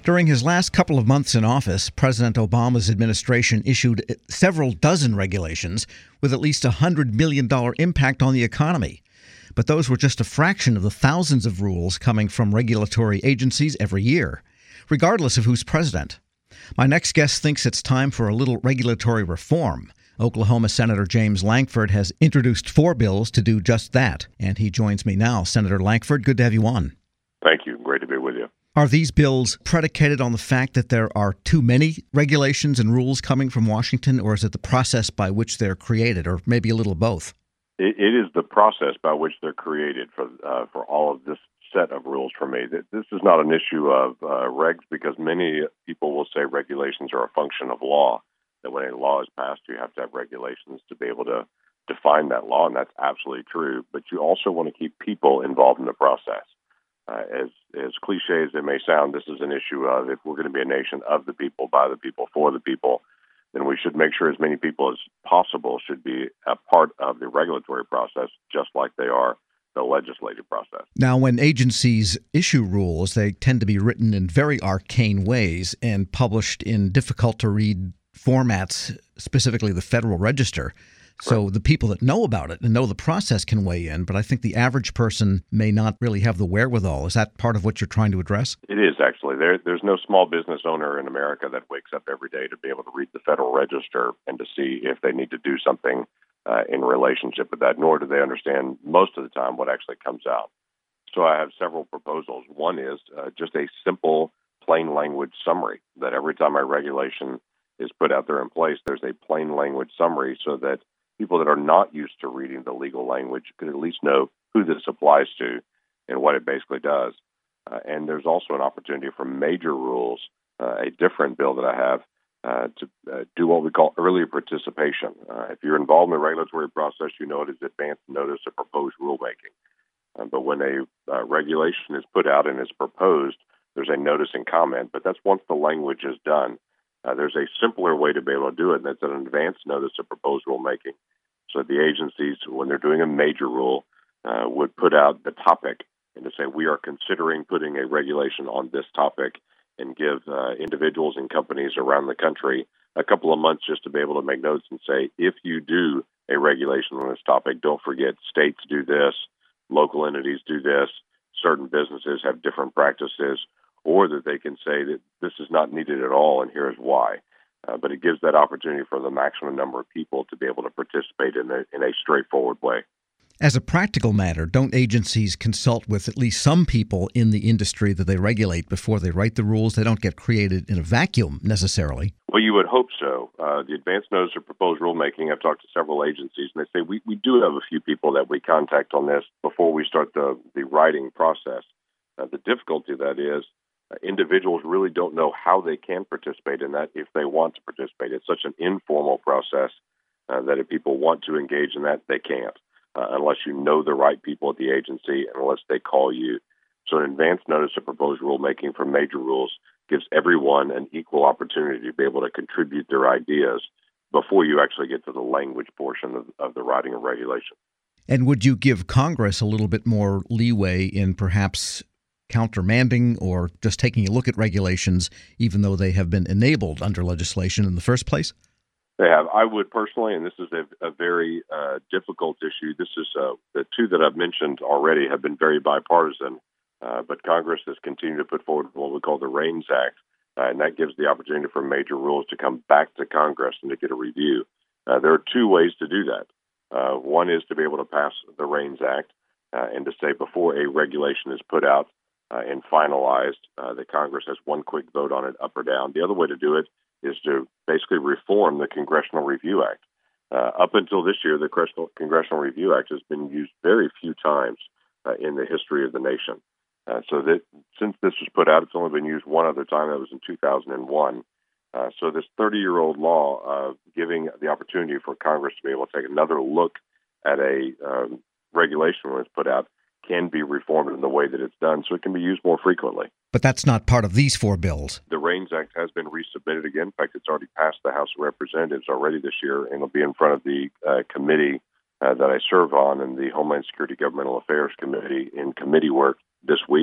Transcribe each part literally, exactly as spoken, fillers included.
During his last couple of months in office, President Obama's administration issued several dozen regulations with at least a one hundred million dollars impact on the economy. But those were just a fraction of the thousands of rules coming from regulatory agencies every year, regardless of who's president. My next guest thinks it's time for a little regulatory reform. Oklahoma Senator James Lankford has introduced four bills to do just that, and he joins me now. Senator Lankford, good to have you on. Thank you. Great to be with you. Are these bills predicated on the fact that there are too many regulations and rules coming from Washington, or is it the process by which they're created, or maybe a little both? It, it is the process by which they're created for uh, for all of this set of rules for me. This is not an issue of uh, regs, because many people will say regulations are a function of law, that when a law is passed, you have to have regulations to be able to define that law, and that's absolutely true. But you also want to keep people involved in the process. Uh, as as cliche as it may sound, this is an issue of, if we're going to be a nation of the people, by the people, for the people, then we should make sure as many people as possible should be a part of the regulatory process, just like they are the legislative process. Now, when agencies issue rules, they tend to be written in very arcane ways and published in difficult-to-read formats, specifically the Federal Register. So the people that know about it and know the process can weigh in, but I think the average person may not really have the wherewithal. Is that part of what you're trying to address? It is, actually. There, there's no small business owner in America that wakes up every day to be able to read the Federal Register and to see if they need to do something uh, in relationship with that, nor do they understand most of the time what actually comes out. So I have several proposals. One is uh, just a simple, plain language summary, that every time a regulation is put out there in place, there's a plain language summary so that people that are not used to reading the legal language could at least know who this applies to and what it basically does. Uh, and there's also an opportunity for major rules, uh, a different bill that I have, uh, to uh, do what we call early participation. Uh, if you're involved in the regulatory process, you know it is advance notice of proposed rulemaking. Uh, but when a uh, regulation is put out and is proposed, there's a notice and comment. But that's once the language is done. Uh, there's a simpler way to be able to do it, and that's an advance notice of proposed rulemaking. So the agencies, when they're doing a major rule, uh, would put out the topic and to say, we are considering putting a regulation on this topic, and give uh, individuals and companies around the country a couple of months just to be able to make notes and say, if you do a regulation on this topic, don't forget states do this, local entities do this, certain businesses have different practices, or that they can say that this is not needed at all and here's why. Uh, but it gives that opportunity for the maximum number of people to be able to participate in a, in a straightforward way. As a practical matter, don't agencies consult with at least some people in the industry that they regulate before they write the rules? They don't get created in a vacuum necessarily. Well, you would hope so. Uh, the advance notice of proposed rulemaking, I've talked to several agencies, and they say we, we do have a few people that we contact on this before we start the, the writing process. Uh, the difficulty of that is uh, individuals really don't know how they can participate in that if they want to participate. It's such an informal process uh, that if people want to engage in that, they can't. Uh, unless you know the right people at the agency and unless they call you. So an advance notice of proposed rulemaking for major rules gives everyone an equal opportunity to be able to contribute their ideas before you actually get to the language portion of, of the writing of regulation. And would you give Congress a little bit more leeway in perhaps countermanding or just taking a look at regulations, even though they have been enabled under legislation in the first place? They have. I would personally, and this is a, a very uh, difficult issue. This is uh, the two that I've mentioned already have been very bipartisan, uh, but Congress has continued to put forward what we call the REINS Act, uh, and that gives the opportunity for major rules to come back to Congress and to get a review. Uh, there are two ways to do that. Uh, one is to be able to pass the REINS Act uh, and to say before a regulation is put out uh, and finalized, uh, that Congress has one quick vote on it, up or down. The other way to do it is to basically reform the Congressional Review Act. Uh, up until this year, the Congressional Review Act has been used very few times uh, in the history of the nation. Uh, so that since this was put out, it's only been used one other time. That was in two thousand one. Uh, so this thirty-year-old law of giving the opportunity for Congress to be able to take another look at a um, regulation when it's put out can be reformed in the way that it's done so it can be used more frequently. But that's not part of these four bills. The REINS Act has been resubmitted again. In fact, it's already passed the House of Representatives already this year, and it'll be in front of the uh, committee uh, that I serve on, in the Homeland Security Governmental Affairs Committee, in committee work this week.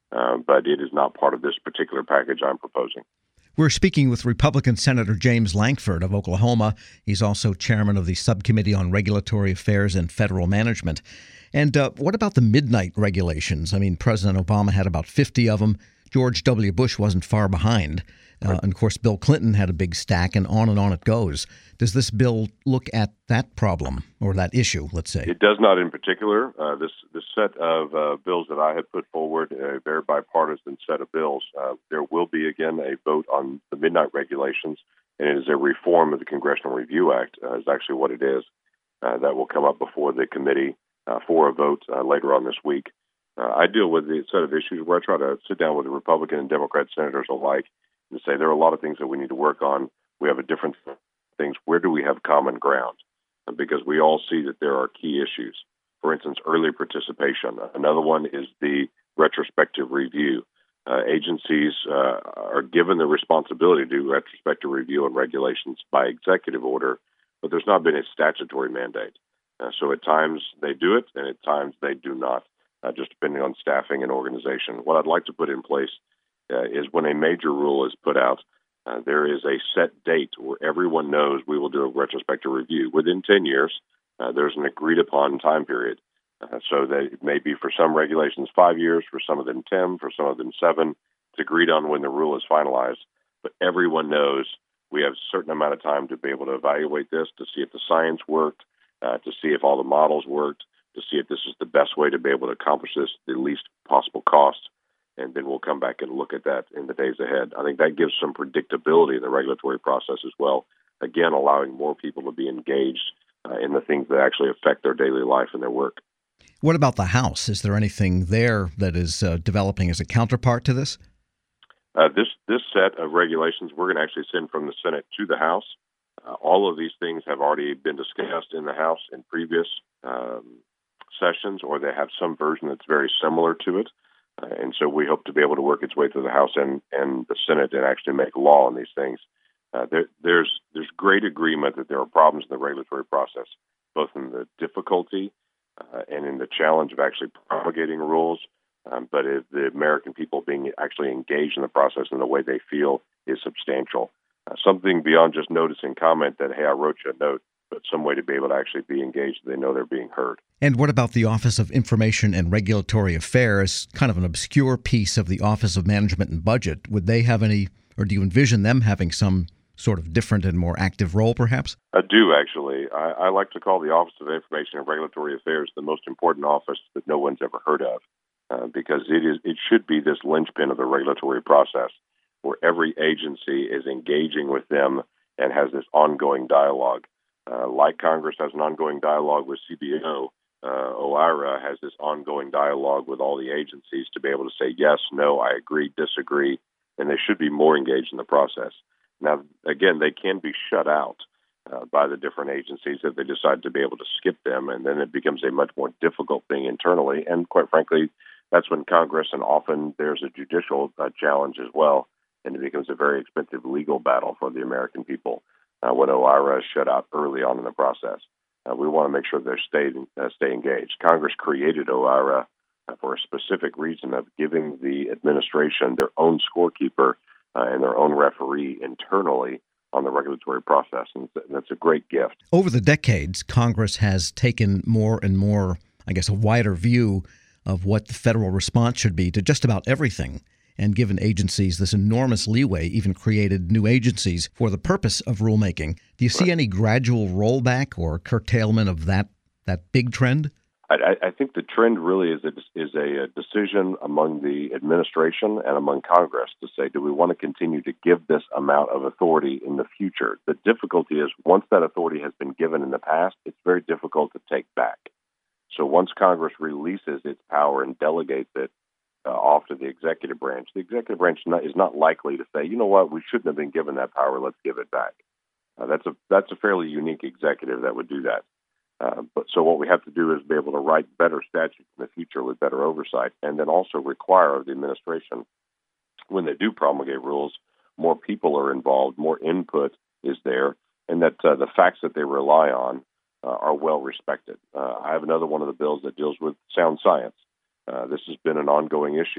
uh, but it is not part of this particular package I'm proposing. We're speaking with Republican Senator James Lankford of Oklahoma. He's also chairman of the Subcommittee on Regulatory Affairs and Federal Management. And uh, what about the midnight regulations? I mean, President Obama had about fifty of them. George W. Bush wasn't far behind. Uh, and, of course, Bill Clinton had a big stack, and on and on it goes. Does this bill look at that problem or that issue, let's say? It does not in particular. Uh, this, this set of uh, bills that I have put forward, a very bipartisan set of bills, uh, there will be, again, a vote on the midnight regulations, and it is a reform of the Congressional Review Act, uh, is actually what it is. Uh, that will come up before the committee uh, for a vote uh, later on this week. Uh, I deal with the set of issues where I try to sit down with the Republican and Democrat senators alike and say there are a lot of things that we need to work on. We have a different things. Where do we have common ground? Because we all see that there are key issues. For instance, early participation. Another one is the retrospective review. Uh, agencies uh, are given the responsibility to do retrospective review on regulations by executive order, but there's not been a statutory mandate. Uh, so at times they do it, and at times they do not, uh, just depending on staffing and organization. What I'd like to put in place uh, is when a major rule is put out, uh, there is a set date where everyone knows we will do a retrospective review. Within ten years, uh, there's an agreed-upon time period. Uh, so that it may be for some regulations five years, for some of them ten, for some of them seven. It's agreed on when the rule is finalized. But everyone knows we have a certain amount of time to be able to evaluate this, to see if the science worked, uh, to see if all the models worked, to see if this is the best way to be able to accomplish this at the least possible cost. And then we'll come back and look at that in the days ahead. I think that gives some predictability in the regulatory process as well. Again, allowing more people to be engaged uh, in the things that actually affect their daily life and their work. What about the House? Is there anything there that is uh, developing as a counterpart to this? Uh, this this set of regulations we're going to actually send from the Senate to the House. Uh, all of these things have already been discussed in the House in previous um, sessions, or they have some version that's very similar to it. Uh, and so we hope to be able to work its way through the House and, and the Senate and actually make law on these things. Uh, there, there's there's great agreement that there are problems in the regulatory process, both in the difficulty uh, and in the challenge of actually promulgating rules. Um, but if the American people being actually engaged in the process in the way they feel is substantial. Uh, something beyond just notice and comment that, hey, I wrote you a note, but some way to be able to actually be engaged. They know they're being heard. And what about the Office of Information and Regulatory Affairs, kind of an obscure piece of the Office of Management and Budget? Would they have any, or do you envision them having some sort of different and more active role, perhaps? I do, actually. I, I like to call the Office of Information and Regulatory Affairs the most important office that no one's ever heard of, uh, because it is it should be this linchpin of the regulatory process where every agency is engaging with them and has this ongoing dialogue. Uh, like Congress has an ongoing dialogue with C B O, uh, OIRA has this ongoing dialogue with all the agencies to be able to say, yes, no, I agree, disagree, and they should be more engaged in the process. Now, again, they can be shut out uh, by the different agencies if they decide to be able to skip them, and then it becomes a much more difficult thing internally. And quite frankly, that's when Congress, and often there's a judicial uh, challenge as well, and it becomes a very expensive legal battle for the American people. Uh, when OIRA is shut out early on in the process. Uh, we want to make sure they stay, uh, stay engaged. Congress created OIRA uh, for a specific reason of giving the administration their own scorekeeper uh, and their own referee internally on the regulatory process, and that's a great gift. Over the decades, Congress has taken more and more, I guess, a wider view of what the federal response should be to just about everything, and given agencies this enormous leeway, even created new agencies for the purpose of rulemaking. Do you see Right. any gradual rollback or curtailment of that that big trend? I, I think the trend really is a, is a, a decision among the administration and among Congress to say, do we want to continue to give this amount of authority in the future? The difficulty is once that authority has been given in the past, it's very difficult to take back. So once Congress releases its power and delegates it, Uh, off to the executive branch. The executive branch not, is not likely to say, you know what, we shouldn't have been given that power, let's give it back. Uh, that's a that's a fairly unique executive that would do that. Uh, but so what we have to do is be able to write better statutes in the future with better oversight, and then also require of the administration, when they do promulgate rules, more people are involved, more input is there, and that uh, the facts that they rely on uh, are well respected. Uh, I have another one of the bills that deals with sound science. Uh, this has been an ongoing issue.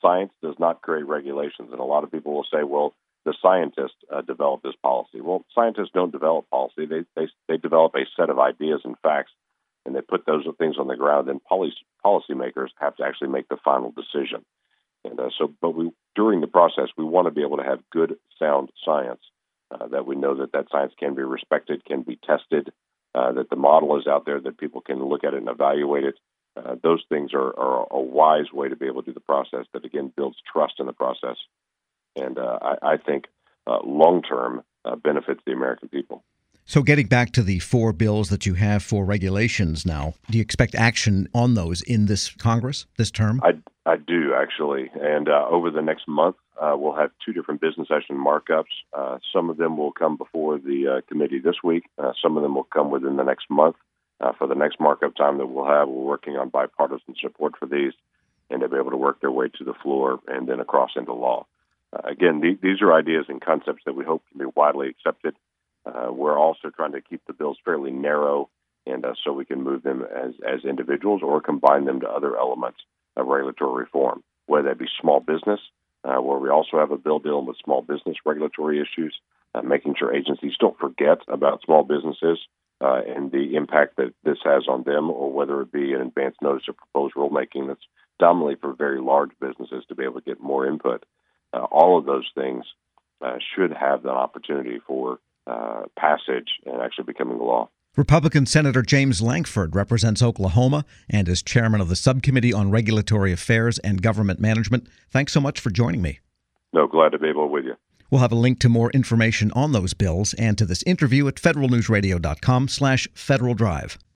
science does not create regulations. And a lot of people will say, well, the scientists uh, develop this policy. Well, scientists don't develop policy. They, they, they develop a set of ideas and facts, and they put those things on the ground, and policy, policymakers have to actually make the final decision. And uh, so, but we, during the process, we want to be able to have good, sound science, uh, that we know that that science can be respected, can be tested, uh, that the model is out there, that people can look at it and evaluate it. Uh, those things are, are a wise way to be able to do the process that, again, builds trust in the process. And uh, I, I think uh, long-term uh, benefits the American people. So getting back to the four bills that you have for regulations now, do you expect action on those in this Congress, this term? I, I do, actually. And uh, over the next month, uh, we'll have two different business session markups. Uh, some of them will come before the uh, committee this week. Uh, some of them will come within the next month. Uh, for the next markup time that we'll have, we're working on bipartisan support for these, and they'll be able to work their way to the floor and then across into law. Uh, again, th- these are ideas and concepts that we hope can be widely accepted. Uh, we're also trying to keep the bills fairly narrow, and uh, so we can move them as, as individuals or combine them to other elements of regulatory reform, whether that be small business, uh, where we also have a bill dealing with small business regulatory issues, uh, making sure agencies don't forget about small businesses uh, and the impact that this has on them, or whether it be an advance notice of proposed rulemaking that's dominantly for very large businesses to be able to get more input. Uh, all of those things uh, should have the opportunity for uh, passage and actually becoming law. Republican Senator James Lankford represents Oklahoma and is chairman of the Subcommittee on Regulatory Affairs and Government Management. Thanks so much for joining me. No, glad to be able with you. We'll have a link to more information on those bills and to this interview at federal news radio dot com slash Federal Drive.